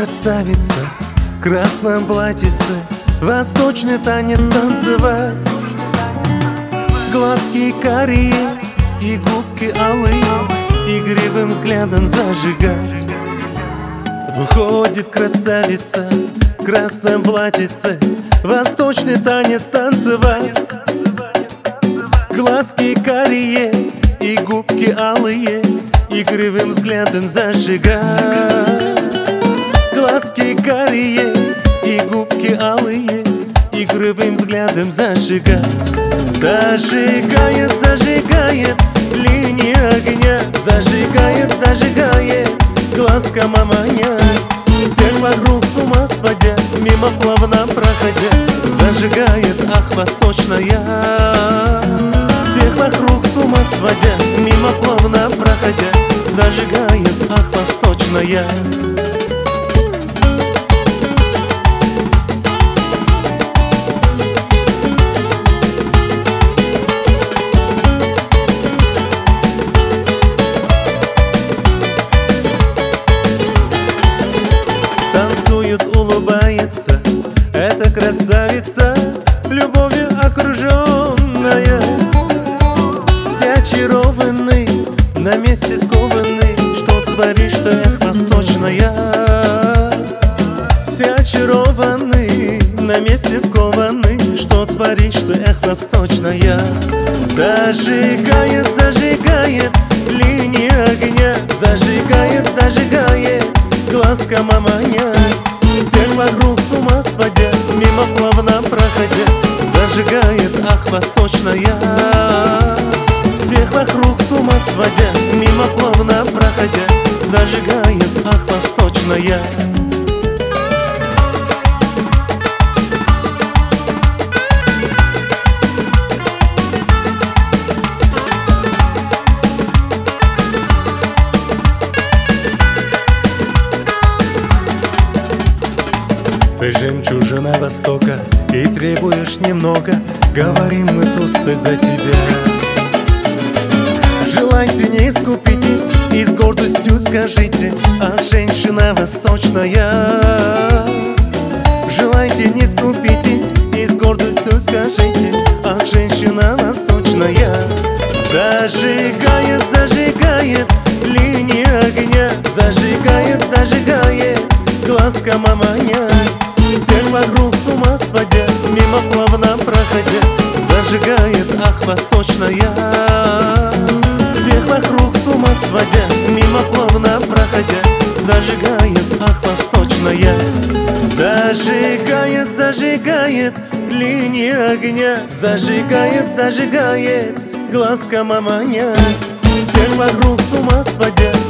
красавица, в красном платьице, восточный танец танцевать. Глазки карие и губки алые, игривым взглядом зажигать. Выходит красавица, в красном платьице, восточный танец танцевать. Глазки карие и губки алые, игривым взглядом зажигать. Глазки карие и губки алые, игривым взглядом зажигать. Зажигает, зажигает линия огня, зажигает, зажигает глазка маманя. Всех вокруг с ума сводя, мимо плавно проходя, зажигает, ах, восточная. Всех вокруг с ума сводя, мимо плавно проходя, зажигает, ах, восточная. Танцует, улыбается эта красавица, любовью окруженная. Все очарованы, на месте скованы, что творишь ты, эх, восточная. Все очарованы, на месте скованы, что творишь ты, эх, восточная. Зажигает, зажигает линия огня, зажигает, зажигает глазка маманя. Всех вокруг с ума сводя, мимо плавно проходя, зажигает, ах, восточная. Всех вокруг с ума сводя, мимо плавно проходя, зажигает, ах, восточная. Ты жемчужина Востока и требуешь немного, говорим мы тосты за тебя. Желайте, не скупитесь и с гордостью скажите, ах, женщина восточная. Желайте, не скупитесь и с гордостью скажите, ах, женщина восточная. Зажигает, зажигает линия огня, зажигает, зажигает глазка маманя. Всех вокруг с ума сводя, мимо плавно проходя, зажигает, ах, восточная. Всех вокруг с ума сводя, мимо плавно проходя, зажигает, ах, восточная. Зажигает, зажигает линия огня, зажигает, зажигает глазка маманя. Всех вокруг с ума сводя,